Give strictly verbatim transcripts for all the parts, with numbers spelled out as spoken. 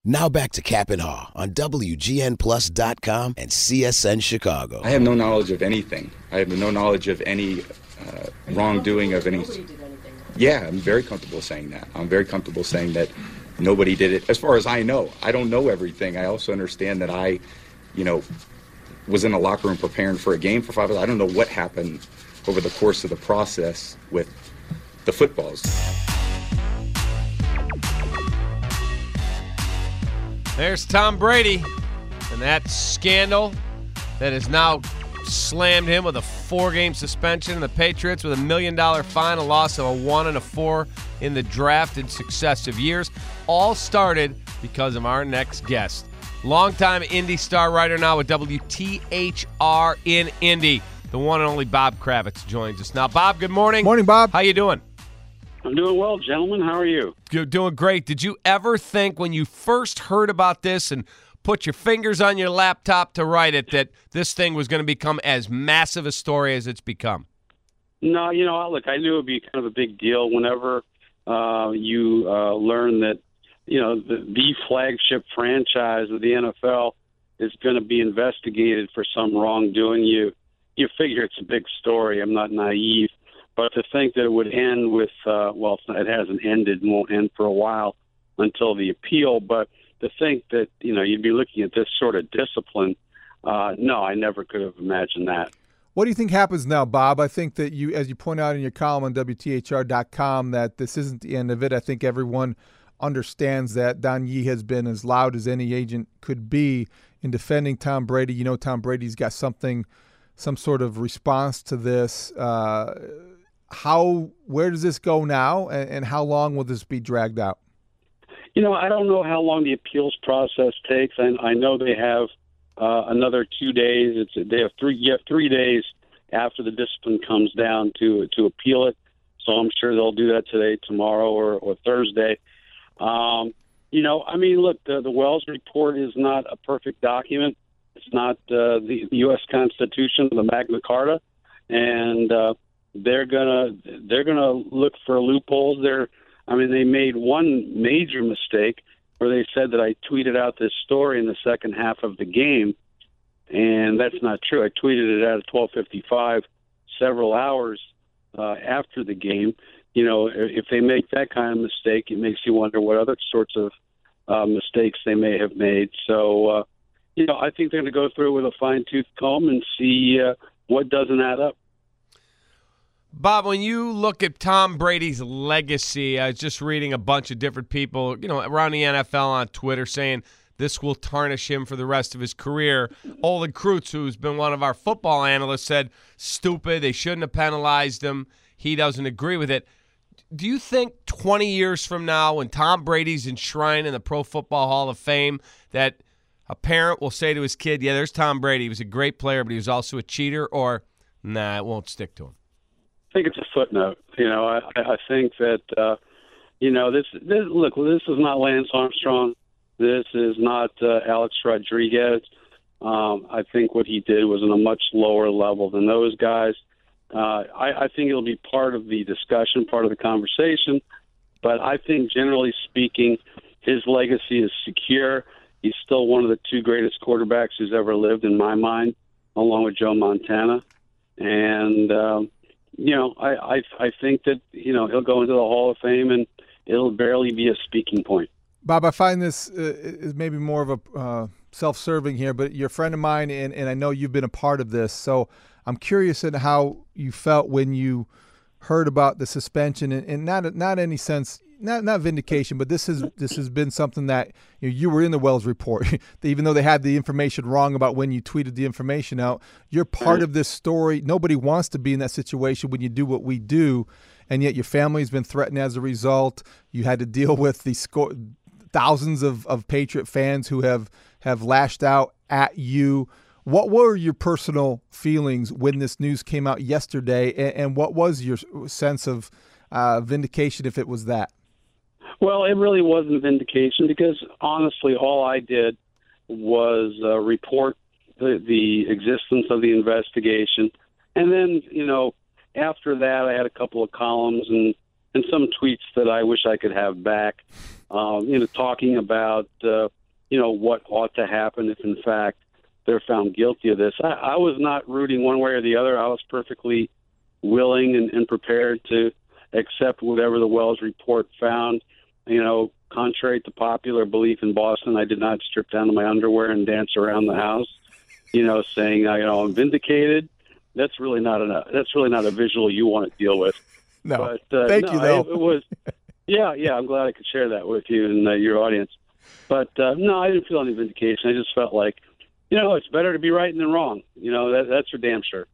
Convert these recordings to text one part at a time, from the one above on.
Now back to Cap and Haw on W G N Plus dot com and C S N Chicago. I have no knowledge of anything. I have no knowledge of any uh, wrongdoing of any. Yeah, I'm very comfortable saying that. I'm very comfortable saying that nobody did it. As far as I know, I don't know everything. I also understand that I, you know, was in a locker room preparing for a game for five hours. I don't know what happened over the course of the process with the footballs. There's Tom Brady and that scandal that has now slammed him with a four-game suspension, and the Patriots with a million-dollar fine, a loss of a one and a four in the draft in successive years. All started because of our next guest. Longtime Indy star writer, now with W T H R in Indy. The one and only Bob Kravitz joins us now. Bob, good morning. Morning, Bob. How you doing? I'm doing well, gentlemen. How are you? You're doing great. Did you ever think when you first heard about this and put your fingers on your laptop to write it that this thing was going to become as massive a story as it's become? No, you know, look, I knew it would be kind of a big deal whenever uh, you uh, learn that, you know, the, the flagship franchise of the N F L is going to be investigated for some wrongdoing. You, you figure it's a big story. I'm not naive. But to think that it would end with, uh, well, it hasn't ended and won't end for a while until the appeal. But to think that, you know, you'd be looking at this sort of discipline, uh, no, I never could have imagined that. What do you think happens now, Bob? I think that you, as you point out in your column on W T H R dot com, that this isn't the end of it. I think everyone understands that Don Yee has been as loud as any agent could be in defending Tom Brady. You know, Tom Brady's got something, some sort of response to this. Uh, How, where does this go now, and, and how long will this be dragged out? You know, I don't know how long the appeals process takes, and I know they have uh, another two days. It's they have three you have three days after the discipline comes down to to appeal it. So I'm sure they'll do that today, tomorrow, or, or Thursday. Um, you know, I mean, look, the, the Wells report is not a perfect document. It's not uh, the, the U S Constitution, the Magna Carta, and uh, They're gonna they're gonna look for loopholes. They're, I mean, they made one major mistake where they said that I tweeted out this story in the second half of the game, and that's not true. I tweeted it out at twelve fifty-five, several hours uh, after the game. You know, if they make that kind of mistake, it makes you wonder what other sorts of uh, mistakes they may have made. So, uh, you know, I think they're going to go through with a fine-tooth comb and see uh, what doesn't add up. Bob, when you look at Tom Brady's legacy, I was just reading a bunch of different people, you know, around the N F L on Twitter saying this will tarnish him for the rest of his career. Olin Kreutz, who's been one of our football analysts, said, stupid, they shouldn't have penalized him. He doesn't agree with it. Do you think twenty years from now, when Tom Brady's enshrined in the Pro Football Hall of Fame, that a parent will say to his kid, yeah, there's Tom Brady. He was a great player, but he was also a cheater, or, nah, it won't stick to him? I think it's a footnote. You know, I, I think that, uh, you know, this, this, look, this is not Lance Armstrong. This is not uh, Alex Rodriguez. Um, I think what he did was on a much lower level than those guys. Uh, I, I think it'll be part of the discussion, part of the conversation. But I think, generally speaking, his legacy is secure. He's still one of the two greatest quarterbacks who's ever lived, in my mind, along with Joe Montana. And, um, you know, I, I I think that, you know, he'll go into the Hall of Fame and it'll barely be a speaking point. Bob, I find this uh, is maybe more of a uh, self-serving here, but you're a friend of mine, and, and I know you've been a part of this. So I'm curious in how you felt when you heard about the suspension, and, and not not any sense, not not vindication, but this has this has been something that, you know, you were in the Wells report. Even though they had the information wrong about when you tweeted the information out, you're part of this story. Nobody wants to be in that situation when you do what we do, and yet your family's been threatened as a result. You had to deal with the score, thousands of, of Patriot fans who have, have lashed out at you. What were your personal feelings when this news came out yesterday, and, and what was your sense of uh, vindication, if it was that? Well, it really wasn't vindication because, honestly, all I did was uh, report the, the existence of the investigation. And then, you know, after that, I had a couple of columns and, and some tweets that I wish I could have back. um, you know, talking about, uh, you know, what ought to happen if, in fact, they're found guilty of this. I, I was not rooting one way or the other. I was perfectly willing and, and prepared to accept whatever the Wells report found. You know, contrary to popular belief in Boston, I did not strip down to my underwear and dance around the house, you know, saying, you know, I'm vindicated. That's really not a that's really not a visual you want to deal with. No, but, uh, thank no, you, though. It, it was, yeah, yeah. I'm glad I could share that with you and uh, your audience. But uh, no, I didn't feel any vindication. I just felt like, you know, it's better to be right than wrong. You know, that, that's for damn sure.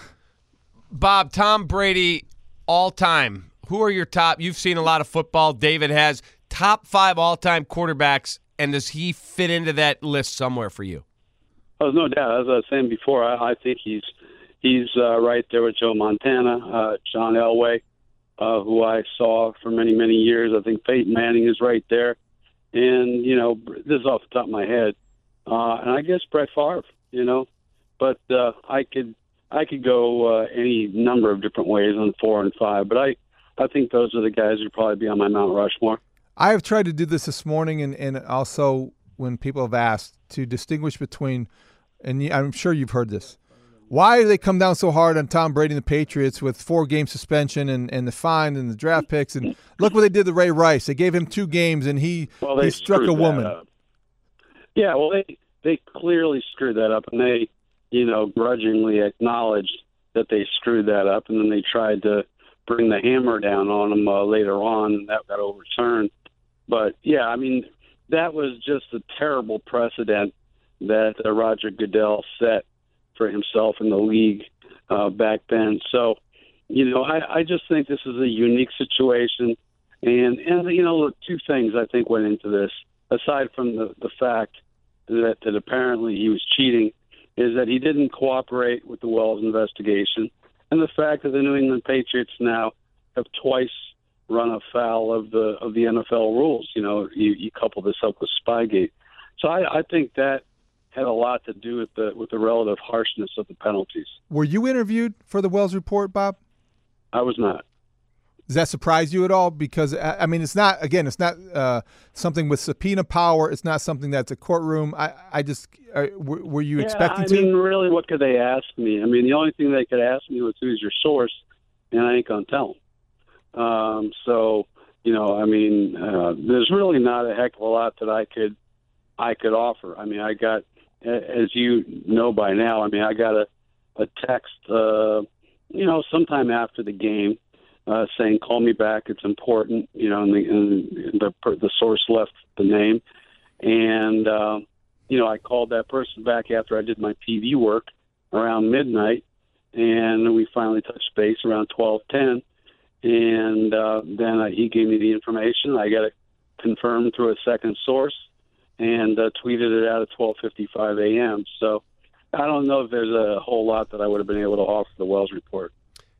Bob, Tom Brady, all time. Who are your top? You've seen a lot of football. David has top five all-time quarterbacks, and does he fit into that list somewhere for you? Oh, no doubt. As I was saying before, I, I think he's he's uh, right there with Joe Montana, uh, John Elway, uh, who I saw for many, many years. I think Peyton Manning is right there. And, you know, this is off the top of my head. Uh, and I guess Brett Favre, you know. But uh, I could I could go uh, any number of different ways on four and five. But I, I think those are the guys who'd probably be on my Mount Rushmore. I have tried to do this this morning, and, and also when people have asked to distinguish between, and I'm sure you've heard this, why do they come down so hard on Tom Brady and the Patriots with four-game suspension and, and the fine and the draft picks? And look what they did to Ray Rice. They gave him two games, and he, well, he struck a woman. Up. Yeah, well, they, they clearly screwed that up, and they, you know, grudgingly acknowledged that they screwed that up, and then they tried to bring the hammer down on him uh, later on, and that got overturned. But, yeah, I mean, that was just a terrible precedent that uh, Roger Goodell set for himself in the league uh, back then. So, you know, I, I just think this is a unique situation. And, and you know, look, two things I think went into this, aside from the, the fact that, that apparently he was cheating, is that he didn't cooperate with the Wells investigation, and the fact that the New England Patriots now have twice run afoul of the of the N F L rules. You know, you, you couple this up with Spygate. So I, I think that had a lot to do with the with the relative harshness of the penalties. Were you interviewed for the Wells report, Bob? I was not. Does that surprise you at all? Because, I mean, it's not, again, it's not uh, something with subpoena power. It's not something that's a courtroom. I, I just, uh, were, were you yeah, expecting I to? I mean, really, what could they ask me? I mean, the only thing they could ask me was, who's your source? And I ain't going to tell them. Um, so, you know, I mean, uh, there's really not a heck of a lot that I could, I could offer. I mean, I got, as you know by now, I mean, I got a, a text, uh, you know, sometime after the game, Uh, saying, call me back, it's important, you know, and the, and the, the source left the name. And, uh, you know, I called that person back after I did my T V work around midnight, and we finally touched base around twelve ten. And uh, then uh, he gave me the information. I got it confirmed through a second source and uh, tweeted it out at twelve fifty-five a.m. So I don't know if there's a whole lot that I would have been able to offer the Wells report.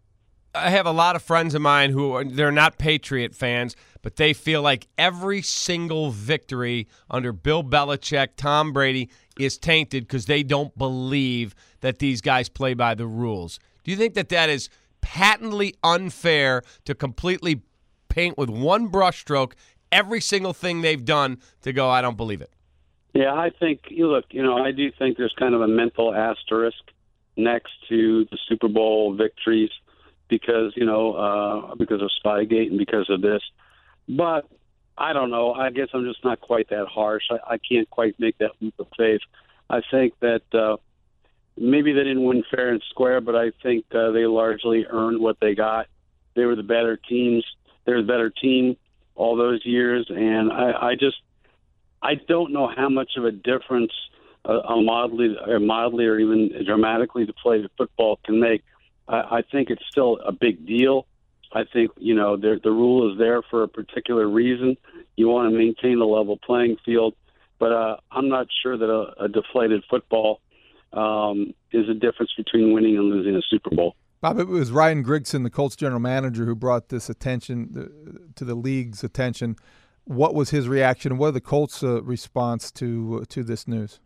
I have a lot of friends of mine who are, they're not Patriot fans, but they feel like every single victory under Bill Belichick, Tom Brady, is tainted because they don't believe that these guys play by the rules. Do you think that that is patently unfair to completely paint with one brushstroke every single thing they've done to go, I don't believe it? Yeah, I think, you look, you know, I do think there's kind of a mental asterisk next to the Super Bowl victories, because, you know, uh, because of Spygate and because of this. But I don't know. I guess I'm just not quite that harsh. I, I can't quite make that leap of faith. I think that uh, maybe they didn't win fair and square, but I think uh, they largely earned what they got. They were the better teams. They were the better team all those years. And I, I just, I don't know how much of a difference uh, a mildly, or mildly or even dramatically to play the football can make. I think it's still a big deal. I think, you know, the, the rule is there for a particular reason. You want to maintain a level playing field. But uh, I'm not sure that a, a deflated football um, is a difference between winning and losing a Super Bowl. Bob, it was Ryan Grigson, the Colts general manager, who brought this attention to the league's attention. What was his reaction? What are the Colts' uh, response to uh, to this news?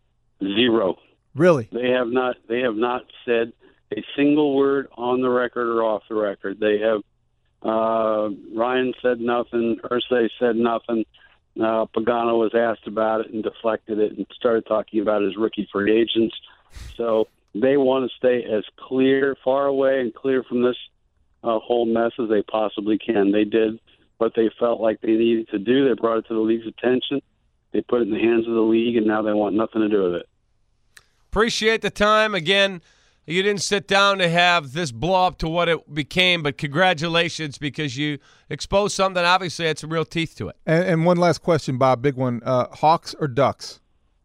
Zero. Really? They have not. They have not said a single word on the record or off the record. They have Uh, Ryan said nothing. Irsay said nothing. Uh, Pagano was asked about it and deflected it and started talking about his rookie free agents. So they want to stay as clear, far away and clear from this uh, whole mess as they possibly can. They did what they felt like they needed to do. They brought it to the league's attention. They put it in the hands of the league, and now they want nothing to do with it. Appreciate the time. Again, you didn't sit down to have this blow up to what it became, but congratulations because you exposed something that obviously had some real teeth to it. And, and one last question, Bob, big one. Uh, Hawks or Ducks?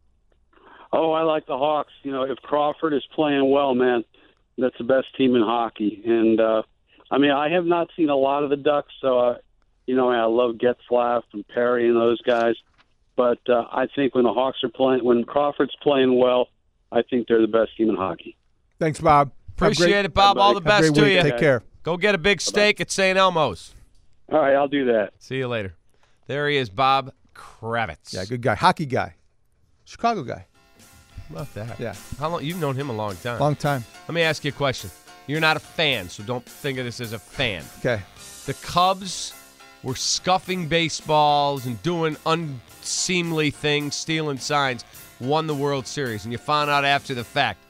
Oh, I like the Hawks. You know, if Crawford is playing well, man, that's the best team in hockey. And, uh, I mean, I have not seen a lot of the Ducks, so, uh, you know, I love Getzlaf and Perry and those guys. But uh, I think when the Hawks are playing, when Crawford's playing well, I think they're the best team in hockey. Thanks, Bob. Appreciate great, it, Bob. All the best to week. you. Take care. Go get a big steak at Saint Elmo's. All right, I'll do that. See you later. There he is, Bob Kravitz. Yeah, good guy. Hockey guy. Chicago guy. How about that? Yeah. How long? You've known him a long time. Long time. Let me ask you a question. You're not a fan, so don't think of this as a fan. Okay. The Cubs were scuffing baseballs and doing unseemly things, stealing signs, won the World Series, and you found out after the fact,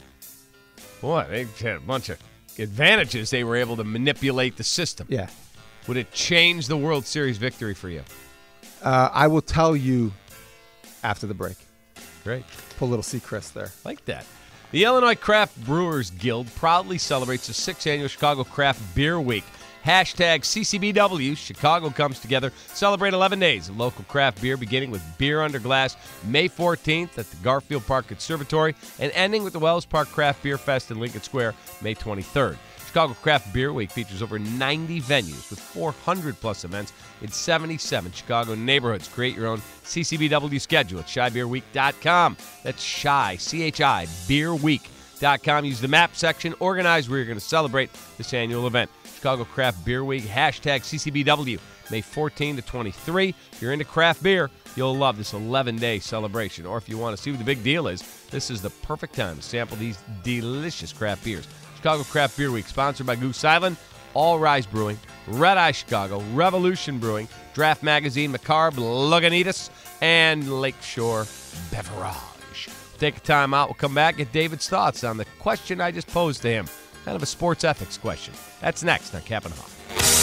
boy, they had a bunch of advantages. They were able to manipulate the system. Yeah. Would it change the World Series victory for you? Uh, I will tell you after the break. Great. Pull a little Seacrest there. Like that. The Illinois Craft Brewers Guild proudly celebrates the sixth annual Chicago Craft Beer Week. Hashtag C C B W, Chicago comes together. Celebrate eleven days of local craft beer, beginning with Beer Under Glass May fourteenth at the Garfield Park Conservatory and ending with the Wells Park Craft Beer Fest in Lincoln Square May twenty-third. Chicago Craft Beer Week features over ninety venues with four hundred plus events in seventy-seven Chicago neighborhoods. Create your own C C B W schedule at shy beer week dot com. That's Shy, C H I, beer week dot com. Use the map section. Organize where you're going to celebrate this annual event. Chicago Craft Beer Week, hashtag C C B W, May fourteenth to twenty-three. If you're into craft beer, you'll love this eleven-day celebration. Or if you want to see what the big deal is, this is the perfect time to sample these delicious craft beers. Chicago Craft Beer Week, sponsored by Goose Island, All Rise Brewing, Red Eye Chicago, Revolution Brewing, Draft Magazine, McCarb, Lagunitas, and Lakeshore Beverage. Take a time out. We'll come back, get David's thoughts on the question I just posed to him. Kind of a sports ethics question. That's next on Cap and Haw.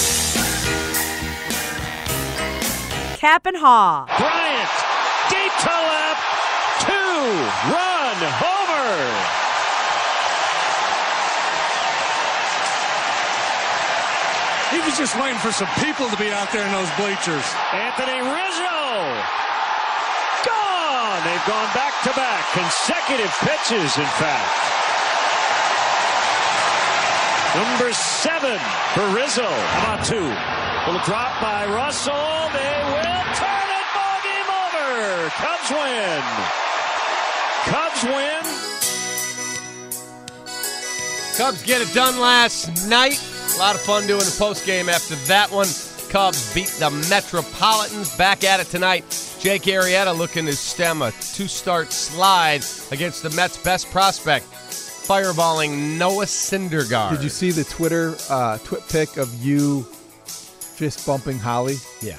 Cap and Haw. Bryant, deep to left, two-run homer. He was just waiting for some people to be out there in those bleachers. Anthony Rizzo. Gone. They've gone back-to-back. Consecutive pitches, in fact. Number seven for Rizzo. How about two? Little drop by Russell. They will turn it. Ball game over. Cubs win. Cubs win. Cubs get it done last night. A lot of fun doing the postgame after that one. Cubs beat the Metropolitans. Back at it tonight. Jake Arrieta looking to stem a two-start slide against the Mets' best prospect, fireballing Noah Syndergaard. Did you see the Twitter uh, twit pic of you fist bumping Holly? Yeah.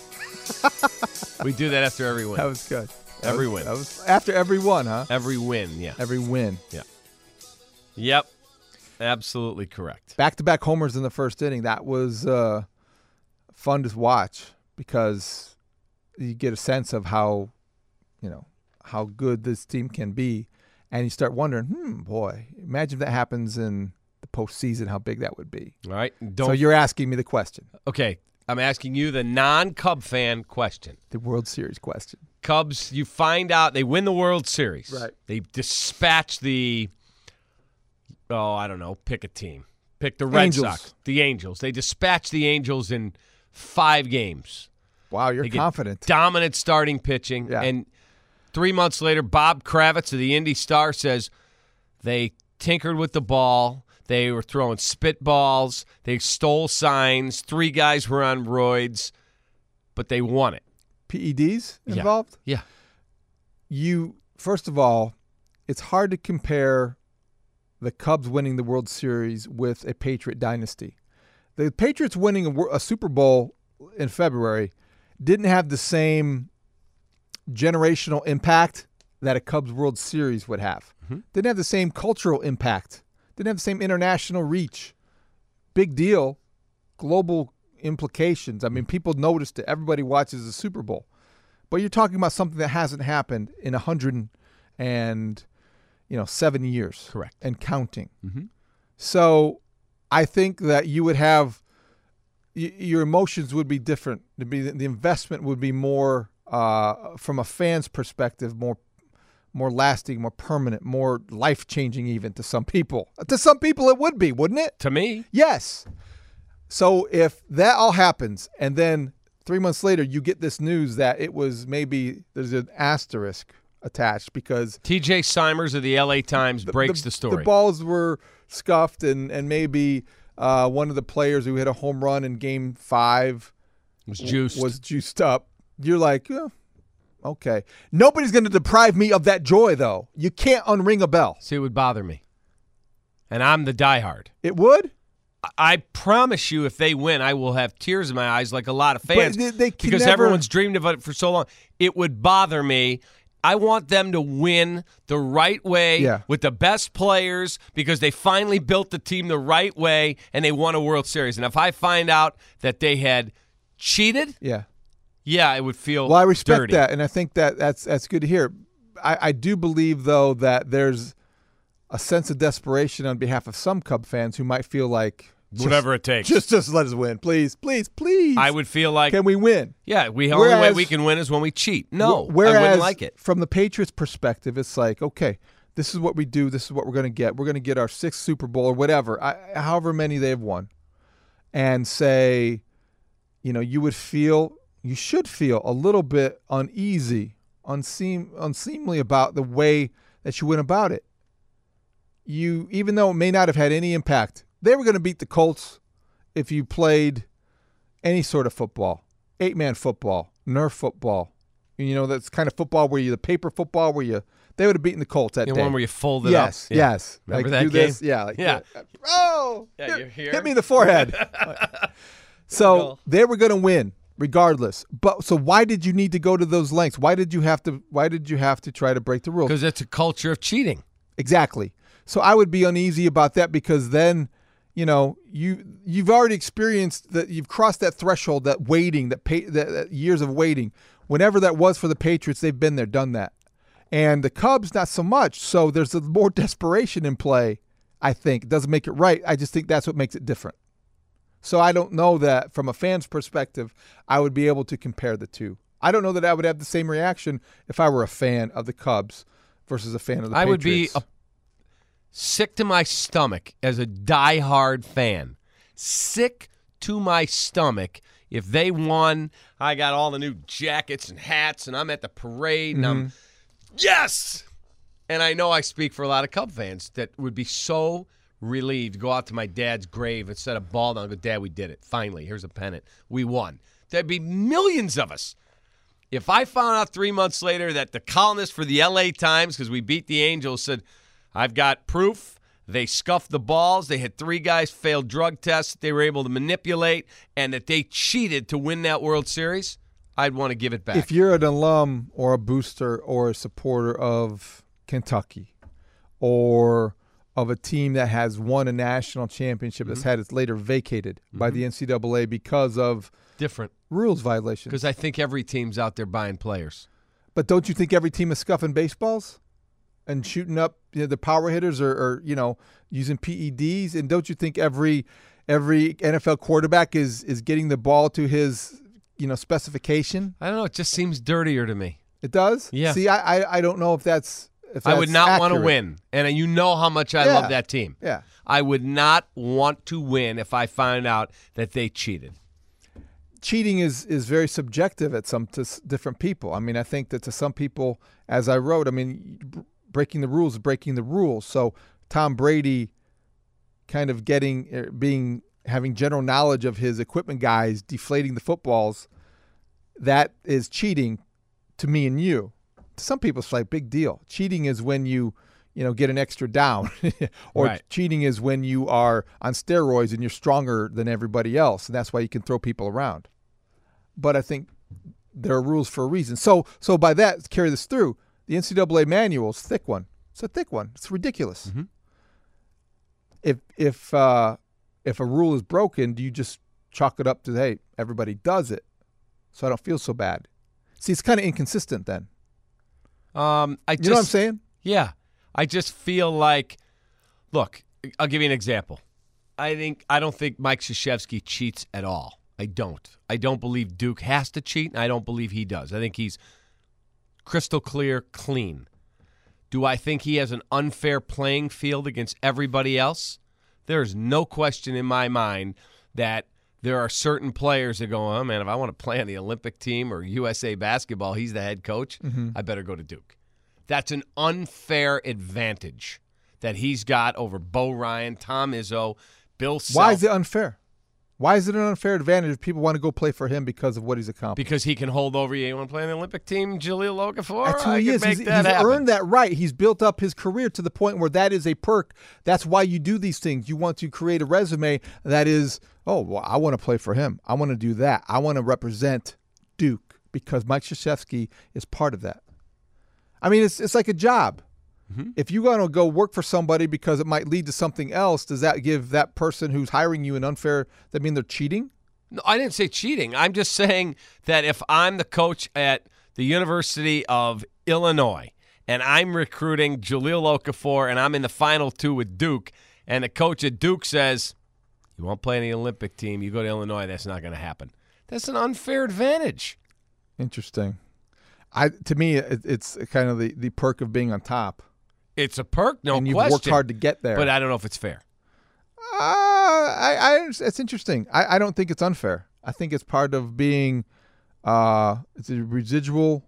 We do that after every win. That was good. That every was, win. That was after every one, huh? Every win, yeah. Every win. Yeah. Yep. Absolutely correct. Back-to-back homers in the first inning. That was uh, fun to watch because you get a sense of how, you know, how good this team can be. And you start wondering, hmm, boy, imagine if that happens in the postseason, how big that would be. All right. Don't, so you're asking me the question. Okay. I'm asking you the non-Cub fan question. The World Series question. Cubs, you find out they win the World Series. Right. They dispatch the, oh, I don't know, pick a team. Pick the Red Angels. Sox. The Angels. They dispatch the Angels in five games. Wow, you're They get confident. Dominant starting pitching. Yeah. And three months later, Bob Kravitz of the Indy Star says they tinkered with the ball. They were throwing spitballs. They stole signs. Three guys were on roids, but they won it. P E Ds Yeah. involved? Yeah. You, first of all, it's hard to compare the Cubs winning the World Series with a Patriot dynasty. The Patriots winning a, a Super Bowl in February didn't have the same generational impact that a Cubs World Series would have. Mm-hmm. Didn't have the same cultural impact. Didn't have the same international reach. Big deal. Global implications. I mean, people noticed it. Everybody watches the Super Bowl. But you're talking about something that hasn't happened in a hundred and you know seven years. Correct. And counting. Mm-hmm. So I think that you would have y- your emotions would be different. It'd be the investment would be more uh, from a fan's perspective, more more lasting, more permanent, more life changing. Even to some people, to some people it would be, wouldn't it? To me, yes. So if that all happens, and then three months later you get this news that it was maybe there's an asterisk attached because T J Simers of the L A Times the, breaks the, the story. The balls were scuffed, and and maybe uh, one of the players who hit a home run in Game Five was juiced. Was juiced up. You're like, yeah, okay. Nobody's going to deprive me of that joy, though. You can't unring a bell. See, it would bother me, and I'm the diehard. It would. I promise you, if they win, I will have tears in my eyes, like a lot of fans, but they, they can because never... everyone's dreamed about it for so long. It would bother me. I want them to win the right way yeah. with the best players because they finally built the team the right way and they won a World Series. And if I find out that they had cheated, yeah, yeah, it would feel well. I respect dirty. that, and I think that that's that's good to hear. I, I do believe though that there's a sense of desperation on behalf of some Cub fans who might feel like just, whatever it takes, just just let us win, please, please, please. I would feel like, can we win? Yeah, we whereas, only way we can win is when we cheat. No, whereas, I wouldn't like it. From the Patriots' perspective, it's like, okay, this is what we do. This is what we're going to get. We're going to get our sixth Super Bowl or whatever, I, however many they've won, and say, you know, you would feel, you should feel a little bit uneasy, unseem, unseemly about the way that you went about it. You, even though it may not have had any impact, they were going to beat the Colts if you played any sort of football, eight-man football, Nerf football. You know, that's kind of football where you, the paper football where you, they would have beaten the Colts that the day. one where you fold it yes, up. Yeah. Yes, Remember like, that do game? This. Yeah, like, yeah. yeah. Oh, yeah, hit, you're here. hit me in the forehead. So they were going to win regardless. But so why did you need to go to those lengths? Why did you have to? Why did you have to try to break the rules? Because it's a culture of cheating. Exactly. So I would be uneasy about that because then, you know, you you've already experienced that, you've crossed that threshold, that waiting, that, pay, that, that years of waiting. Whenever that was for the Patriots, they've been there, done that, and the Cubs not so much. So there's a more desperation in play. I think it doesn't make it right. I just think that's what makes it different. So I don't know that from a fan's perspective, I would be able to compare the two. I don't know that I would have the same reaction if I were a fan of the Cubs versus a fan of the I Patriots. would be a, sick to my stomach as a diehard fan. Sick to my stomach if they won. I got all the new jackets and hats, and I'm at the parade, and Mm-hmm. I'm, yes! And I know I speak for a lot of Cub fans that would be so relieved to go out to my dad's grave instead of bald and I'll go, Dad, we did it. Finally, here's a pennant. We won. There'd be millions of us. If I found out three months later that the columnist for the L A Times, because we beat the Angels, said, I've got proof. They scuffed the balls. They had three guys fail drug tests that they were able to manipulate, and that they cheated to win that World Series, I'd want to give it back. If you're an alum or a booster or a supporter of Kentucky or of a team that has won a national championship mm-hmm. that's had its later vacated mm-hmm. by the N C double A because of different rules violations. Because I think every team's out there buying players. But don't you think every team is scuffing baseballs and shooting up, you know, the power hitters or, or you know, using P E Ds? And don't you think every every N F L quarterback is is getting the ball to his, you know, specification? I don't know. It just seems dirtier to me. It does? Yeah. See, I I, I don't know if that's if I would not want to accurate. win. And you know how much I Yeah. love that team. Yeah. I would not want to win if I found out that they cheated. Cheating is, is very subjective at some to s- different people. I mean, I think that to some people, as I wrote, I mean, b- breaking the rules is breaking the rules. So Tom Brady kind of getting, er, being, having general knowledge of his equipment guys deflating the footballs, that is cheating to me and you. To some people, it's like big deal. Cheating is when you, you know, get an extra down. Or Right. cheating is when you are on steroids and you're stronger than everybody else, and that's why you can throw people around. But I think there are rules for a reason. So, so by that, carry this through. The N C double A manual is a thick one. It's a thick one. It's ridiculous. Mm-hmm. If if uh, if a rule is broken, do you just chalk it up to, hey, everybody does it, so I don't feel so bad? See, it's kind of inconsistent then. Um, I just, You know what I'm saying? Yeah. I just feel like, look, I'll give you an example. I think I don't think Mike Krzyzewski cheats at all. I don't. I don't believe Duke has to cheat, and I don't believe he does. I think he's crystal clear, clean. Do I think he has an unfair playing field against everybody else? There's no question in my mind that there are certain players that go, oh, man, if I want to play on the Olympic team or U S A basketball, he's the head coach, Mm-hmm. I better go to Duke. That's an unfair advantage that he's got over Bo Ryan, Tom Izzo, Bill Self. Why is it unfair? Why is it an unfair advantage if people want to go play for him because of what he's accomplished? Because he can hold over you. You want to play on the Olympic team, Jaleel Okafor? That's who I he can is. make He's, that he's happen. earned that right. He's built up his career to the point where that is a perk. That's why you do these things. You want to create a resume that is, oh, well, I want to play for him. I want to do that. I want to represent Duke because Mike Krzyzewski is part of that. I mean, it's it's like a job. Mm-hmm. If you want to go work for somebody because it might lead to something else, does that give that person who's hiring you an unfair, that mean they're cheating? No, I didn't say cheating. I'm just saying that if I'm the coach at the University of Illinois and I'm recruiting Jaleel Okafor and I'm in the final two with Duke, and the coach at Duke says, you won't play in the Olympic team, you go to Illinois, that's not going to happen. That's an unfair advantage. Interesting. I to me, it, it's kind of the, the perk of being on top. It's a perk, no and you've question. worked hard to get there. But I don't know if it's fair. Uh, I, I, it's interesting. I, I don't think it's unfair. I think it's part of being, uh, it's a residual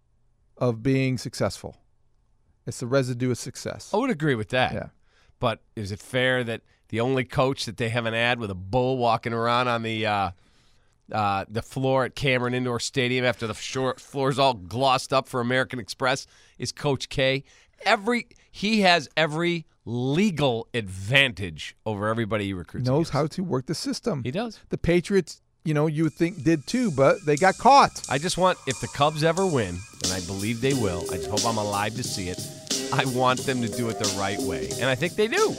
of being successful. It's the residue of success. I would agree with that. Yeah. But is it fair that the only coach that they have an ad with a bull walking around on the uh, uh, the floor at Cameron Indoor Stadium after the short floor's all glossed up for American Express is Coach K? Every he has every legal advantage over everybody he recruits. Knows against. how to work the system. He does. The Patriots, you know, you would think did too, but they got caught. I just want, if the Cubs ever win, and I believe they will, I just hope I'm alive to see it, I want them to do it the right way. And I think they do.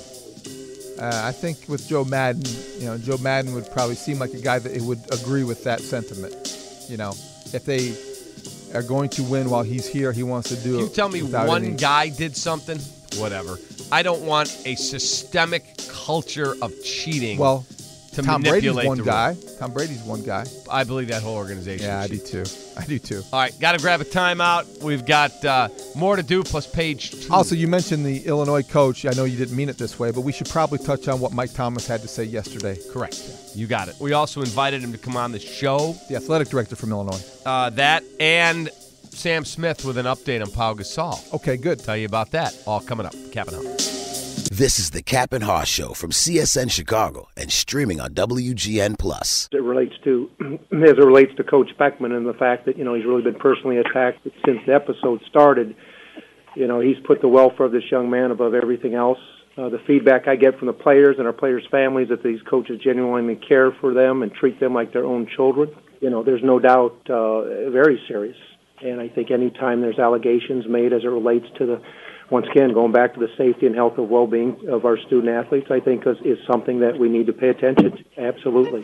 Uh, I think with Joe Madden, you know, Joe Madden would probably seem like a guy that would agree with that sentiment. You know, if they are going to win while he's here, he wants to do it. You tell me without one any- guy did something, whatever. I don't want a systemic culture of cheating Well, to Tom Brady's manipulate one the guy. rules. Tom Brady's one guy. I believe that whole organization. Yeah, I do cheats. too. I do too. All right, got to grab a timeout. We've got uh, more to do plus page two. Also, you mentioned the Illinois coach. I know you didn't mean it this way, but we should probably touch on what Mike Thomas had to say yesterday. Correct. You got it. We also invited him to come on the show. The athletic director from Illinois. Uh, that and Sam Smith with an update on Pau Gasol. Okay, good. Tell you about that. All coming up. Cap and Howe. This is the Cap and Haw Show from C S N Chicago and streaming on W G N Plus. It relates to, as it relates to Coach Beckman and the fact that, you know, he's really been personally attacked since the episode started. You know, he's put the welfare of this young man above everything else. Uh, the feedback I get from the players and our players' families that these coaches genuinely care for them and treat them like their own children. You know, there's no doubt uh, very serious. And I think any time there's allegations made as it relates to the, once again, going back to the safety and health and well-being of our student athletes, I think is, is something that we need to pay attention to. Absolutely.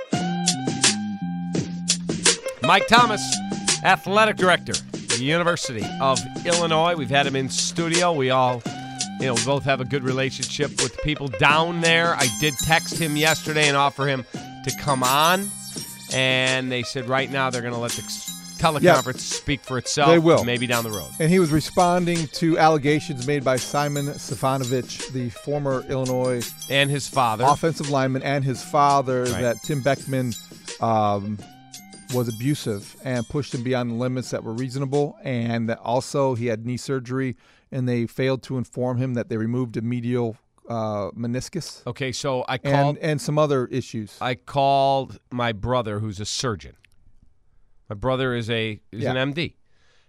Mike Thomas, athletic director, the University of Illinois. We've had him in studio. We all, you know, we both have a good relationship with the people down there. I did text him yesterday and offer him to come on, and they said right now they're going to let the teleconference Yep. speak for itself. They will. Maybe down the road. And he was responding to allegations made by Simon Stefanovic, the former Illinois And his father. offensive lineman, and his father, Right. that Tim Beckman um, was abusive and pushed him beyond the limits that were reasonable, and that also he had knee surgery, and they failed to inform him that they removed a medial uh, meniscus Okay, so I called and, and some other issues. I called my brother, who's a surgeon. My brother is a is Yeah. an M D,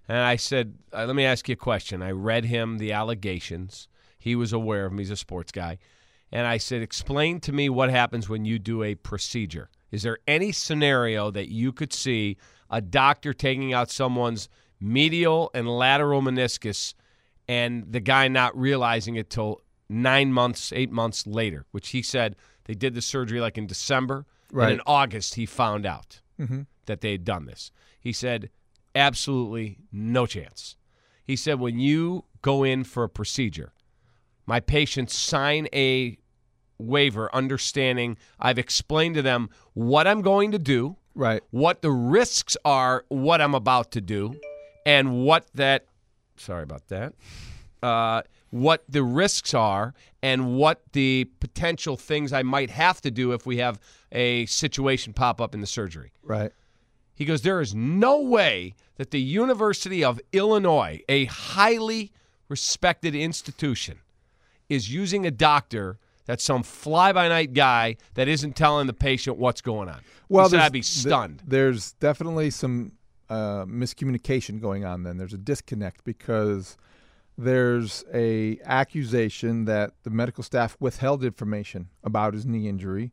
And I said, uh, let me ask you a question. I read him the allegations. He was aware of them. He's a sports guy. And I said, explain to me what happens when you do a procedure. Is there any scenario that you could see a doctor taking out someone's medial and lateral meniscus and the guy not realizing it till nine months, eight months later, which he said they did the surgery like in December, right. and in August he found out mm-hmm. that they had done this. He said, absolutely no chance. He said, when you go in for a procedure, my patients sign a waiver understanding I've explained to them what I'm going to do, right? What the risks are, what I'm about to do, and what that, sorry about that, uh, what the risks are and what the potential things I might have to do if we have a situation pop up in the surgery. Right. He goes, there is no way that the University of Illinois, a highly respected institution, is using a doctor that's some fly-by-night guy that isn't telling the patient what's going on. Well, he said I'd be stunned. Th- there's definitely some uh, miscommunication going on then. There's a disconnect because there's a accusation that the medical staff withheld information about his knee injury,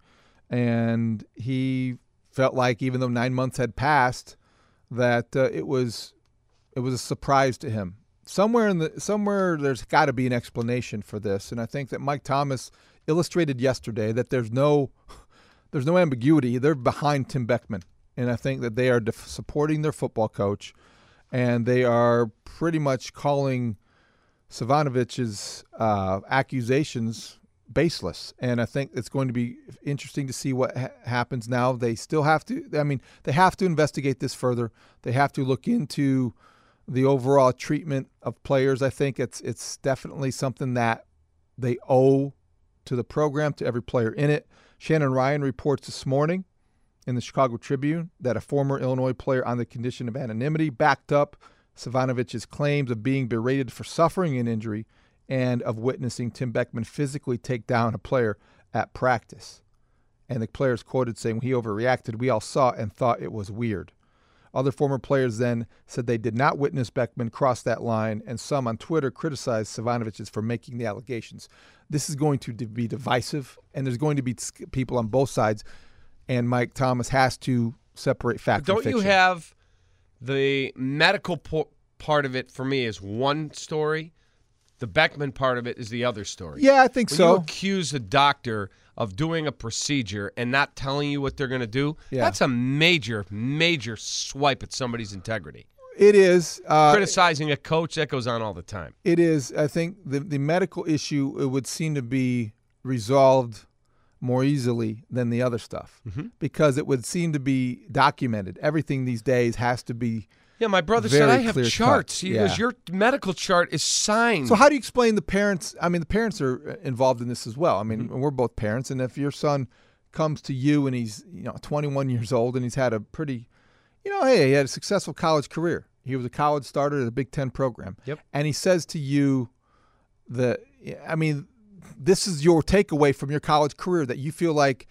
and he felt like even though nine months had passed, that uh, it was it was a surprise to him. Somewhere in the somewhere there's got to be an explanation for this, and I think that Mike Thomas illustrated yesterday that there's no there's no ambiguity. They're behind Tim Beckman, and I think that they are def- supporting their football coach, and they are pretty much calling Savanovich's uh, accusations baseless. And I think it's going to be interesting to see what ha- happens now. They still have to. I mean, they have to investigate this further. They have to look into the overall treatment of players. I think it's it's definitely something that they owe to the program, to every player in it. Shannon Ryan reports this morning in the Chicago Tribune that a former Illinois player on the condition of anonymity backed up Savanovich's claims of being berated for suffering an injury and of witnessing Tim Beckman physically take down a player at practice. And the player is quoted saying, he overreacted. We all saw it and thought it was weird. Other former players then said they did not witness Beckman cross that line, and some on Twitter criticized Savanovic for making the allegations. This is going to be divisive, and there's going to be people on both sides, and Mike Thomas has to separate fact Don't from fiction. You have the medical po- part of it for me is one story. The Beckman part of it is the other story. Yeah, I think when so. You accuse a doctor of doing a procedure and not telling you what they're going to do, yeah. that's a major, major swipe at somebody's integrity. It is. Uh, Criticizing a coach, that goes on all the time. It is. I think the, the medical issue, it would seem to be resolved more easily than the other stuff mm-hmm. because it would seem to be documented. Everything these days has to be Yeah, my brother very said, I have clear charts. cut. He yeah. goes, your medical chart is signed. So how do you explain the parents? I mean, the parents are involved in this as well. I mean, mm-hmm. we're both parents, and if your son comes to you and he's, you know, twenty-one years old and he's had a pretty, you know, hey, he had a successful college career. He was a college starter at a Big Ten program. Yep. And he says to you that, I mean, this is your takeaway from your college career, that you feel like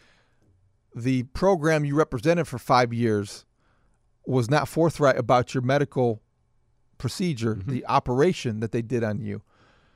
the program you represented for five years was not forthright about your medical procedure, mm-hmm. the operation that they did on you.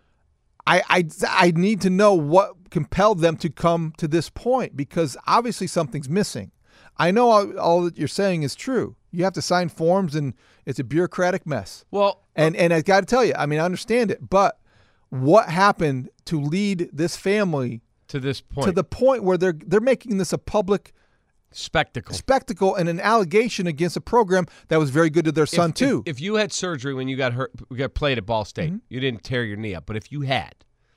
I, I, I need to know what compelled them to come to this point, because obviously something's missing. I know all, all that you're saying is true. You have to sign forms, and it's a bureaucratic mess. Well, and and I got to tell you, I mean, I understand it, but what happened to lead this family to this point, to the point where they're they're making this a public spectacle, spectacle, and an allegation against a program that was very good to their son if, too? If, if you had surgery when you got hurt, you got played at Ball State, mm-hmm. you didn't tear your knee up, but if you had,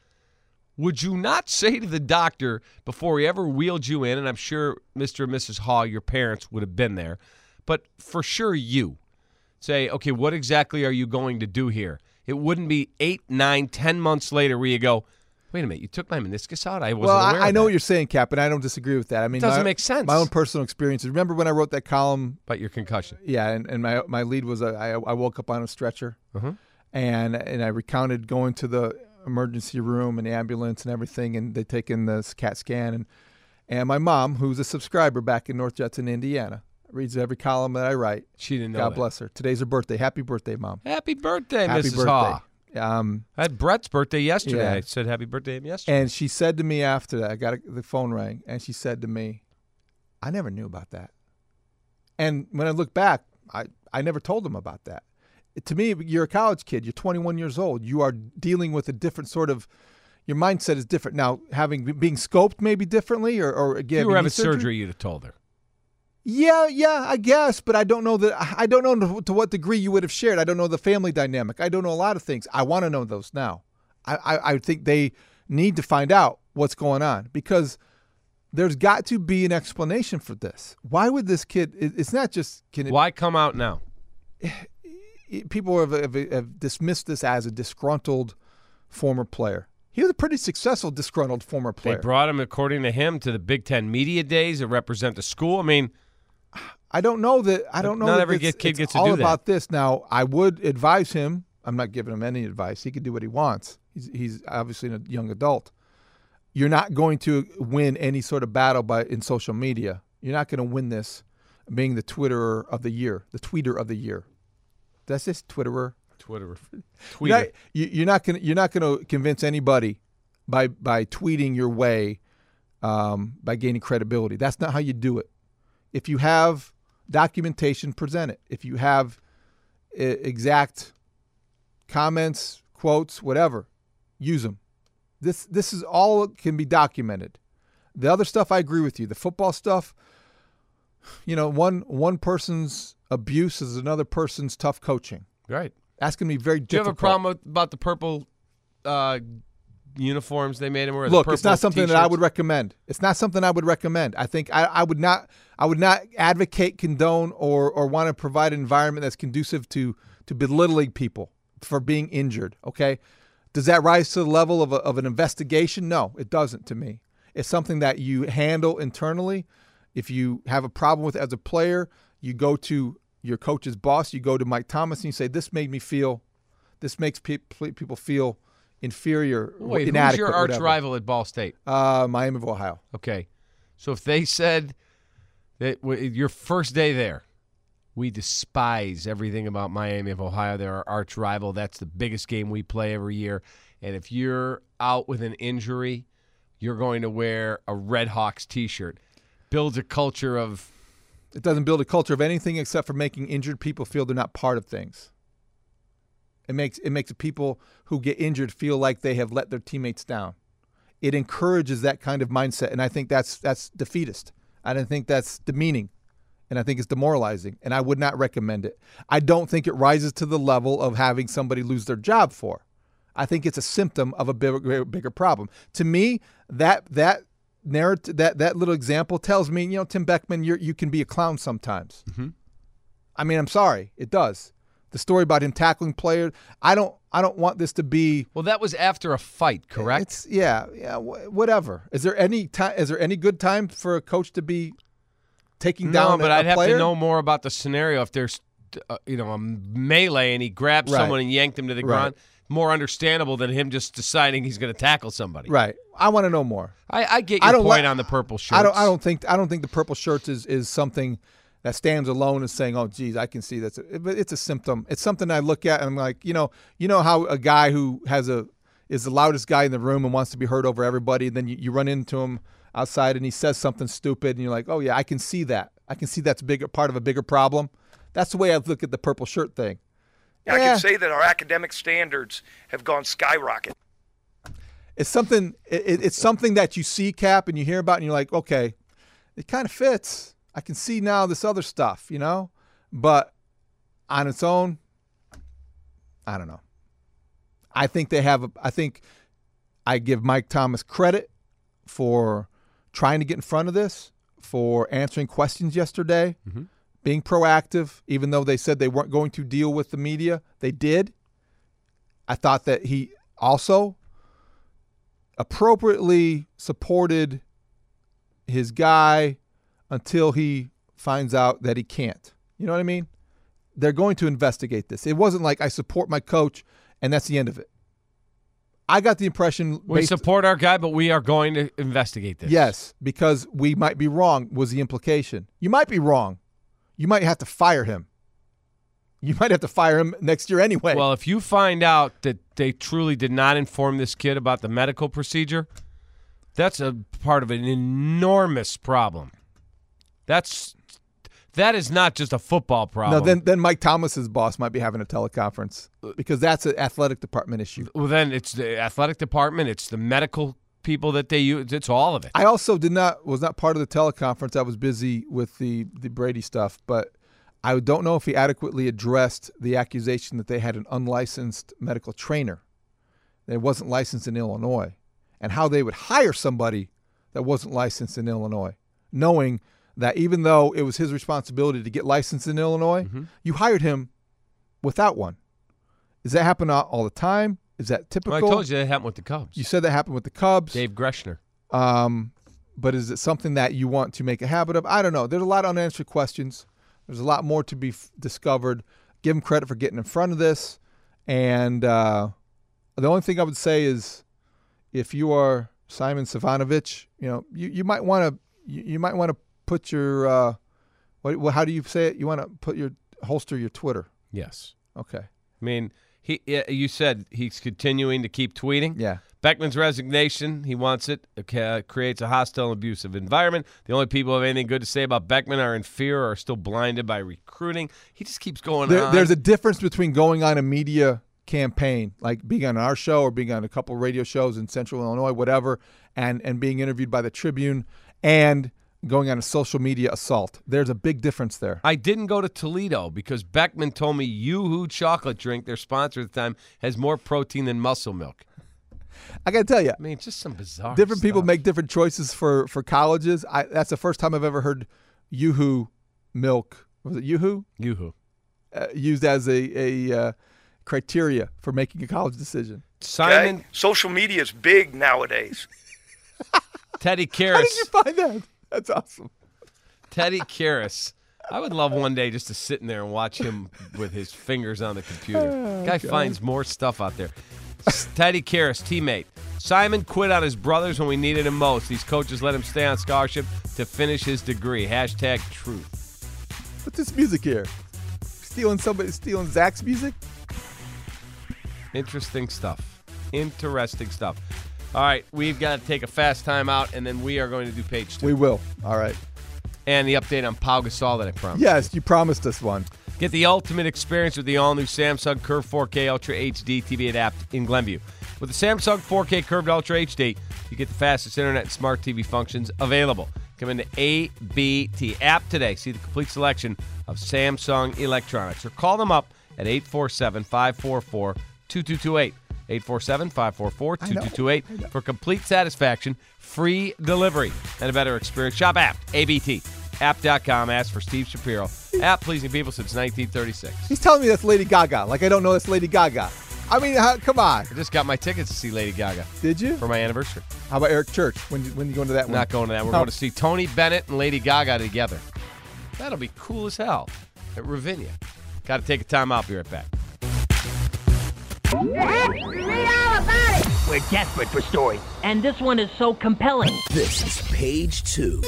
would you not say to the doctor before he ever wheeled you in, and I'm sure Mister and Missus Hall, your parents, would have been there, but for sure you say, okay, what exactly are you going to do here? It wouldn't be eight, nine, ten months later where you go, wait a minute, you took my meniscus out? I wasn't well, aware I, I of know that. what you're saying, Cap, and I don't disagree with that. I mean, it doesn't my, make sense. My own personal experiences. Remember when I wrote that column? About your concussion. Yeah, and, and my my lead was uh, I, I woke up on a stretcher, uh-huh. and and I recounted going to the emergency room and ambulance and everything, and they taken the CAT scan, and and my mom, who's a subscriber back in North Judson, Indiana, Reads every column that I write. She didn't know God that. bless her. Today's her birthday. Happy birthday, Mom. Happy birthday, Happy Missus birthday. Haw. Um, I had Brett's birthday yesterday. Yeah. I said happy birthday to him yesterday. and she said to me after that, I got a, the phone rang, and she said to me, I never knew about that. And when I look back, I, I never told them about that. To me, you're a college kid. You're twenty-one years old. You are dealing with a different sort of, your mindset is different. Now, having being scoped maybe differently, or, or again, if you were having surgery, you'd have told her. Yeah, yeah, I guess, but I don't know that. I don't know to what degree you would have shared. I don't know the family dynamic. I don't know a lot of things. I want to know those now. I, I, I think they need to find out what's going on, because there's got to be an explanation for this. Why would this kid? It, it's not just can it, Why come out now? it, people have, have, have dismissed this as a disgruntled former player. He was a pretty successful disgruntled former player. They brought him, according to him, to the Big Ten media days to represent the school. I mean, I don't know that. I don't know. Not that every it's, kid it's gets to all do that. about this. Now, I would advise him. I'm not giving him any advice. He can do what he wants. He's, he's obviously a young adult. You're not going to win any sort of battle by in social media. You're not going to win this being the Twitterer of the year, the tweeter of the year. That's this Twitterer. Twitter, You're not, you, you're not going. You're not going to convince anybody by by tweeting your way, um, by gaining credibility. That's not how you do it. If you have documentation, present it. If you have I- exact comments, quotes, whatever, use them. This this is all can be documented. The other stuff, I agree with you. The football stuff, you know, one one person's abuse is another person's tough coaching. Right. That's going to be very Do you difficult. have a problem with, about the purple uh, uniforms they made him wear? Look, the it's not something that I t-shirts? would recommend. It's not something I would recommend. I think I, I would not I would not advocate, condone, or or want to provide an environment that's conducive to to belittling people for being injured. Okay, does that rise to the level of a, of an investigation? No, it doesn't. To me, it's something that you handle internally. If you have a problem with it as a player, you go to your coach's boss. You go to Mike Thomas and you say, "This made me feel. This makes pe- people feel." Inferior, Wait, inadequate. who's your arch whatever. rival at Ball State? Uh, Miami of Ohio. Okay, so if they said that w- your first day there, we despise everything about Miami of Ohio. They're our arch rival. That's the biggest game we play every year. And if you're out with an injury, you're going to wear a Red Hawks T-shirt. Builds a culture of. It doesn't build a culture of anything except for making injured people feel they're not part of things. It makes it makes people who get injured feel like they have let their teammates down. It encourages that kind of mindset, and I think that's that's defeatist. I don't think that's demeaning, and I think it's demoralizing, and I would not recommend it. I don't think it rises to the level of having somebody lose their job for. I think it's a symptom of a bigger, bigger problem. To me, that that narrative, that that little example tells me, you know, Tim Beckman, you you can be a clown sometimes. Mm-hmm. I mean, I'm sorry, it does. The story about him tackling players, I don't I don't want this to be. Well, that was after a fight, correct? It's, yeah, yeah, wh- whatever. Is there any time? Is there any good time for a coach to be taking no, down? but a, I'd a have player? to know more about the scenario. If there's, uh, you know, a melee and he grabbed Right. someone and yanked him to the ground, Right. more understandable than him just deciding he's going to tackle somebody. Right. I want to know more. I, I get I your don't point li- on the purple shirts. I don't. I don't think. I don't think the purple shirts is is something that stands alone as saying, "Oh, geez, I can see that's." A, but it's a symptom. It's something I look at and I'm like, you know, you know how a guy who has a is the loudest guy in the room and wants to be heard over everybody, and then you, you run into him outside and he says something stupid, and you're like, "Oh yeah, I can see that. I can see that's bigger part of a bigger problem." That's the way I look at the purple shirt thing. I Yeah. can say that our academic standards have gone skyrocket. It's something. It, it's something that you see, Cap, and you hear about, and you're like, okay, it kind of fits. I can see now this other stuff, you know, but on its own, I don't know. I think they have. A, I think I give Mike Thomas credit for trying to get in front of this, for answering questions yesterday, Mhm. being proactive, even though they said they weren't going to deal with the media. They did. I thought that he also appropriately supported his guy until he finds out that he can't. You know what I mean? They're going to investigate this. It wasn't like I support my coach and that's the end of it. I got the impression We based- support our guy, but we are going to investigate this. Yes, because we might be wrong was the implication. You might be wrong. you might have to fire him. You might have to fire him next year anyway. Well, if you find out that they truly did not inform this kid about the medical procedure, that's a part of an enormous problem. That's that is not just a football problem. No, then then Mike Thomas's boss might be having a teleconference because that's an athletic department issue. Well, then it's the athletic department, it's the medical people that they use, it's all of it. I also did not was not part of the teleconference. I was busy with the the Brady stuff, but I don't know if he adequately addressed the accusation that they had an unlicensed medical trainer that wasn't licensed in Illinois, and how they would hire somebody that wasn't licensed in Illinois, knowing that even though it was his responsibility to get licensed in Illinois, mm-hmm. you hired him without one. Does that happen all the time? Is that typical? Well, I told you that happened with the Cubs. You said that happened with the Cubs. Dave Greshner. Um, but is it something that you want to make a habit of? I don't know. There's a lot of unanswered questions. There's a lot more to be f- discovered. Give him credit for getting in front of this. And uh, the only thing I would say is if you are Simon Savanovich, you know, you, you might want to you, you might want to put your uh, what, well, how do you say it? You want to put your holster your Twitter. Yes. Okay. I mean, he you said he's continuing to keep tweeting. Yeah. Beckman's resignation, he wants it, uh, creates a hostile and abusive environment. The only people who have anything good to say about Beckman are in fear or are still blinded by recruiting. He just keeps going there, on. There's a difference between going on a media campaign, like being on our show or being on a couple radio shows in Central Illinois, whatever, and, and being interviewed by the Tribune, and going on a social media assault. There's a big difference there. I didn't go to Toledo because Beckman told me Yoo-Hoo chocolate drink, their sponsor at the time, has more protein than muscle milk. I got to tell you. I mean, just some bizarre Different stuff. people make different choices for, for colleges. I, that's the first time I've ever heard Yoo-Hoo milk. Was it Yoo-Hoo? Yoo-Hoo. Uh, used as a, a uh, criteria for making a college decision. Simon. Okay? Social media is big nowadays. Teddy Karras. How did you find that? That's awesome. Teddy Karras. I would love one day just to sit in there and watch him with his fingers on the computer. Oh, Guy God. finds more stuff out there. Teddy Karras, teammate. Simon quit on his brothers when we needed him most. These coaches let him stay on scholarship to finish his degree. Hashtag truth. What's this music here? Stealing somebody, stealing Zach's music? Interesting stuff. Interesting stuff. All right, we've got to take a fast time out, and then we are going to do page two. We will. All right. And the update on Pau Gasol that I promised. Yes, you promised us one. Get the ultimate experience with the all-new Samsung Curve four K Ultra H D T V Adapt in Glenview. With the Samsung four K Curved Ultra H D, you get the fastest internet and smart T V functions available. Come into A B T app today. See the complete selection of Samsung electronics. Or call them up at eight four seven, five four four, two two two eight. eight four seven, five four four, two two two eight for complete satisfaction, free delivery, and a better experience. Shop app, A B T app dot com. Ask for Steve Shapiro. App pleasing people since nineteen thirty-six. He's telling me that's Lady Gaga. Like I don't know that's Lady Gaga. I mean, how, come on. I just got my tickets to see Lady Gaga. Did you? For my anniversary. How about Eric Church? When when you going to that one? Not going to that. We're oh. going to see Tony Bennett and Lady Gaga together. That'll be cool as hell at Ravinia. Got to take a time out. Be right back. Read all about it. We're desperate for stories, and this one is so compelling. This is Page Two.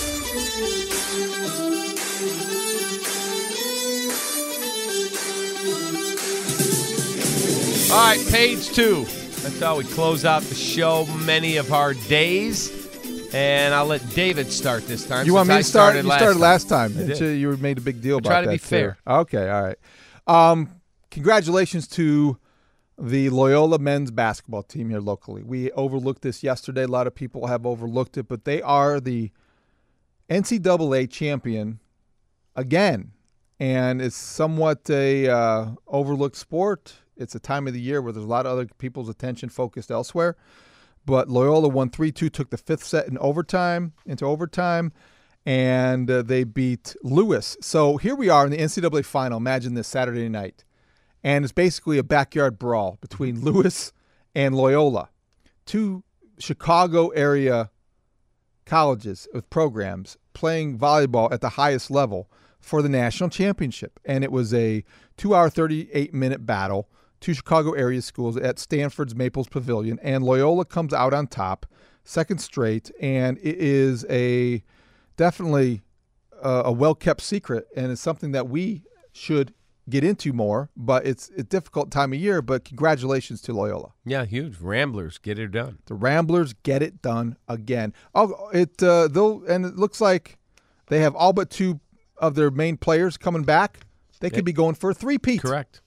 All right, page two. That's how we close out the show many of our days. And I'll let David start this time. You want me I to start? started You last started time. last time. I did. You, you made a big deal I about try to that. be too. fair. Okay, all right. Um, congratulations to the Loyola men's basketball team here locally. We overlooked this yesterday. A lot of people have overlooked it, but they are the N C double A champion again. And it's somewhat a uh, overlooked sport. It's a time of the year where there's a lot of other people's attention focused elsewhere. But Loyola won three two, took the fifth set in overtime, into overtime, and uh, they beat Lewis. So here we are in the N C double A final. Imagine this, Saturday night. And it's basically a backyard brawl between Lewis and Loyola, two Chicago area colleges with programs playing volleyball at the highest level for the national championship. And it was a two hour, thirty-eight minute battle, two Chicago area schools at Stanford's Maples Pavilion. And Loyola comes out on top, second straight. And it is a definitely a, a well-kept secret, and it's something that we should get into more, but it's a difficult time of year. But congratulations to Loyola. Yeah, huge. Ramblers get it done. The Ramblers get it done again. Oh, it uh, they'll and it looks like they have all but two of their main players coming back. They could It- be going for a three-peat. Correct.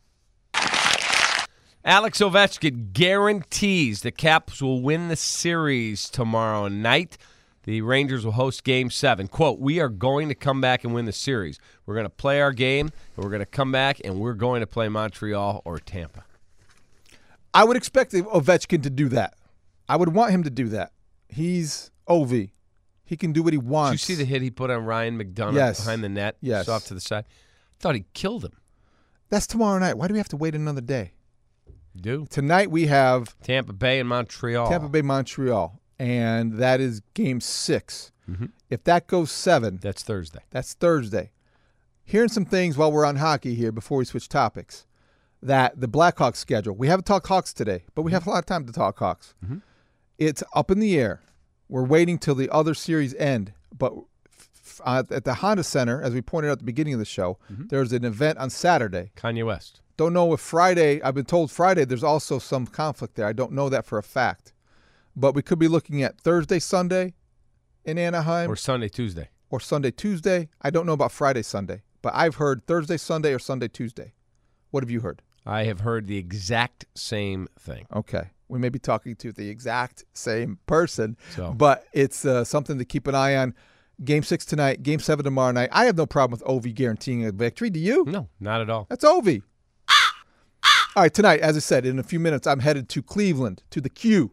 Alex Ovechkin guarantees the Caps will win the series tomorrow night. The Rangers will host Game seven. Quote, we are going to come back and win the series. We're going to play our game, and we're going to come back, and we're going to play Montreal or Tampa. I would expect Ovechkin to do that. I would want him to do that. He's Ovi. He can do what he wants. Did you see the hit he put on Ryan McDonough Yes. behind the net? Yes. Just off to the side. I thought he killed him. That's tomorrow night. Why do we have to wait another day? You do. Tonight we have Tampa Bay and Montreal. Tampa Bay, Montreal, and that is game six. Mm-hmm. If that goes seven, That's Thursday. that's Thursday. Hearing some things while we're on hockey here before we switch topics, that the Blackhawks schedule, we haven't talked Hawks today, but we have a lot of time to talk Hawks. Mm-hmm. It's up in the air. We're waiting till the other series end, but f- f- at the Honda Center, as we pointed out at the beginning of the show, Mm-hmm. there's an event on Saturday. Kanye West. Don't know if Friday, I've been told Friday there's also some conflict there. I don't know that for a fact. But we could be looking at Thursday, Sunday in Anaheim Or Sunday, Tuesday. or Sunday, Tuesday. I don't know about Friday, Sunday. But I've heard Thursday, Sunday, or Sunday, Tuesday. What have you heard? I have heard the exact same thing. Okay. We may be talking to the exact same person, So. but it's uh, something to keep an eye on. Game six tonight, game seven tomorrow night. I have no problem with Ovi guaranteeing a victory. Do you? No, not at all. That's Ovi. All right, tonight, as I said, in a few minutes, I'm headed to Cleveland, to the Q,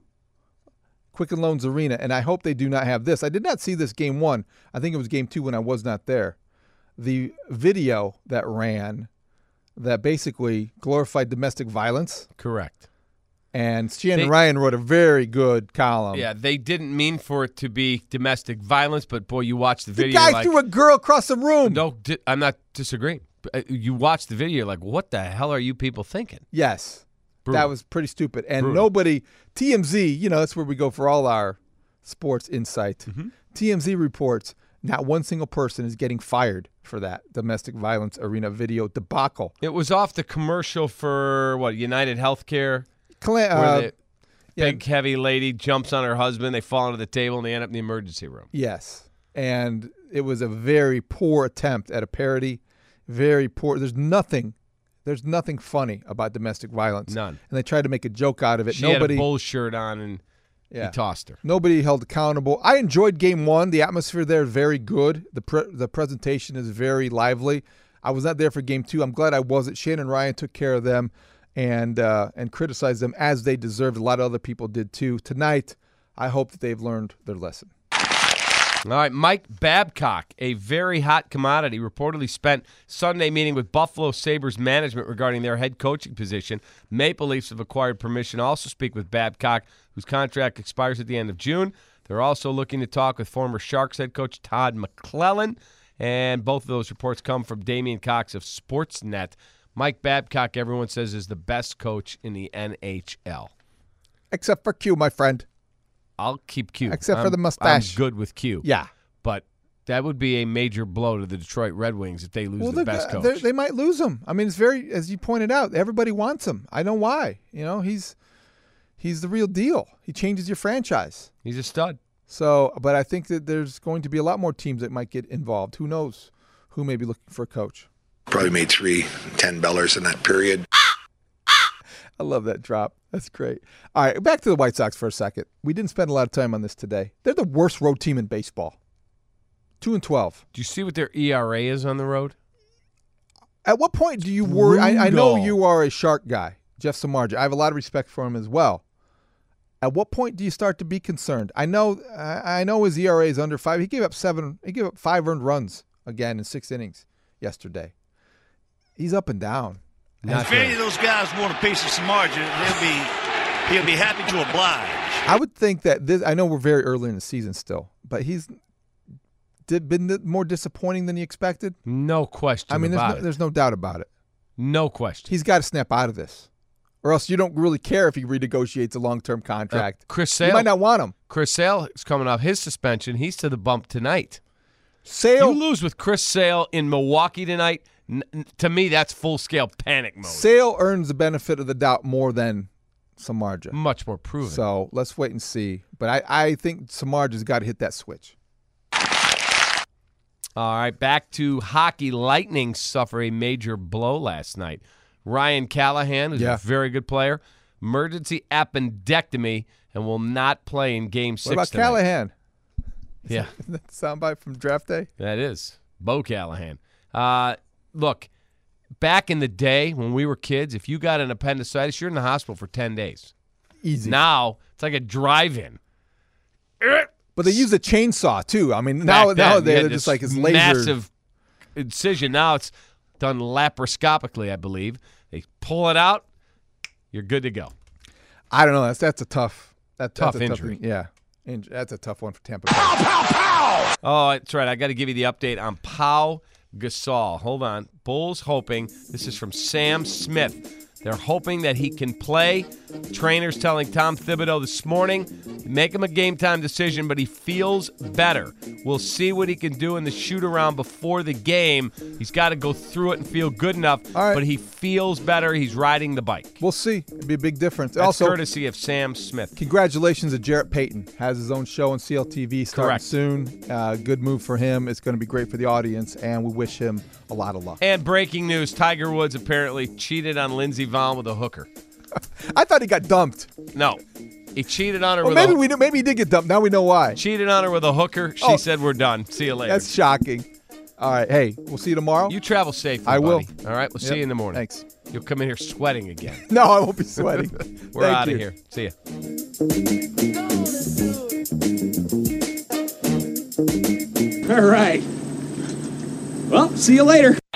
Quicken Loans Arena, and I hope they do not have this. I did not see this game one. I think it was game two when I was not there. The video that ran that basically glorified domestic violence, Correct. and Shannon They- Ryan wrote a very good column. Yeah, they didn't mean for it to be domestic violence, but boy, you watch the The video. guy like, threw a girl across the room. No, di- I'm not disagreeing. But, uh, You watch the video, you're like, what the hell are you people thinking? Yes. Brutal. That was pretty stupid. And Brutal. nobody, T M Z, you know, that's where we go for all our sports insight. Mm-hmm. T M Z reports not one single person is getting fired for that domestic violence arena video debacle. It was off the commercial for, what, United Healthcare? Cla- where uh, the yeah. big, heavy lady jumps on her husband, they fall into the table, and they end up in the emergency room. Yes. And it was a very poor attempt at a parody. Very poor. There's nothing. There's nothing funny about domestic violence. None. And they tried to make a joke out of it. She Nobody. had a bull shirt on, and Yeah. he tossed her. Nobody held accountable. I enjoyed game one. The atmosphere there is very good. The pre- the presentation is very lively. I was not there for game two. I'm glad I wasn't. Shannon Ryan took care of them and uh, and criticized them as they deserved. A lot of other people did too. Tonight, I hope that they've learned their lesson. All right, Mike Babcock, a very hot commodity, reportedly spent Sunday meeting with Buffalo Sabres management regarding their head coaching position. Maple Leafs have acquired permission to also speak with Babcock, whose contract expires at the end of June. They're also looking to talk with former Sharks head coach Todd McClellan, and both of those reports come from Damian Cox of Sportsnet. Mike Babcock, everyone says, is the best coach in the N H L. Except for Q, my friend. I'll keep Q. Except for I'm- the mustache. I'm good with Q. Yeah. But that would be a major blow to the Detroit Red Wings if they lose Well, their they're- best coach. they're- they might lose him. I mean, it's very, as you pointed out, everybody wants him. I know why. You know, he's he's the real deal. He changes your franchise. He's a stud. So, but I think that there's going to be a lot more teams that might get involved. Who knows who may be looking for a coach? Probably made three ten bellers in that period. I love that drop. That's great. All right, back to the White Sox for a second. We didn't spend a lot of time on this today. They're the worst road team in baseball. Two and twelve. Do you see what their E R A is on the road? At what point do you worry? I, I know Brutal. you are a Shark guy, Jeff Samardzija. I have a lot of respect for him as well. At what point do you start to be concerned? I know, I I know his E R A is under five. He gave up seven. He gave up five earned runs again in six innings yesterday. He's up and down. If any of those guys want a piece of Samardzija, they'll be he'll be happy to oblige. I would think that this. I know we're very early in the season still, but he's did, been more disappointing than you expected. No question I mean, there's about no, it. there's no doubt about it. No question. He's got to snap out of this, or else you don't really care if he renegotiates a long-term contract. Uh, Chris You Sale. might not want him. Chris Sale is coming off his suspension. He's to the bump tonight. Sale. You lose with Chris Sale in Milwaukee tonight. N- to me, that's full-scale panic mode. Sale earns the benefit of the doubt more than Samardzija. Much more proven. So let's wait and see. But I, I think Samardzija's got to hit that switch. All right, back to hockey. Lightning suffer a major blow last night. Ryan Callahan, who's Yeah. a very good player, emergency appendectomy and will not play in Game What Six about tonight. Callahan? Yeah, Isn't that soundbite from draft day? that is Bo Callahan. Uh, look, back in the day when we were kids, if you got an appendicitis, you're in the hospital for ten days. Easy. Now it's like a drive-in. But they use a chainsaw too. I mean, Back now then, now you they're had just this like it's laser. massive incision. Now it's done laparoscopically, I believe. They pull it out, you're good to go. I don't know. That's that's a tough that, Tough that's a injury. Tough, yeah, Inj- that's a tough one for Tampa Bay. Oh, that's right. I got to give you the update on Pau Gasol. Hold on. Bulls hoping, this is from Sam Smith, they're hoping that he can play. Trainers telling Tom Thibodeau this morning, make him a game-time decision, but he feels better. We'll see what he can do in the shoot-around before the game. He's got to go through it and feel good enough, All right. but he feels better. He's riding the bike. We'll see. It'd be a big difference. That's also, courtesy of Sam Smith. congratulations to Jarrett Payton. Has his own show on C L T V starting Correct. soon. Uh, good move for him. It's going to be great for the audience, and we wish him a lot of luck. And breaking news, Tiger Woods apparently cheated on Lindsey Vonn with a hooker. I thought he got dumped. No. He cheated on her Well, with maybe a we knew, maybe he did get dumped. Now we know why. cheated on her with a hooker. She Oh. said, we're done. See you later. That's shocking. All right. Hey, we'll see you tomorrow. You travel safely, I will. buddy. All right, we'll Yep. see you in the morning. Thanks. You'll come in here sweating again. No, I won't be sweating. We're Thank out of you. here. See ya. All right. Well, see you later.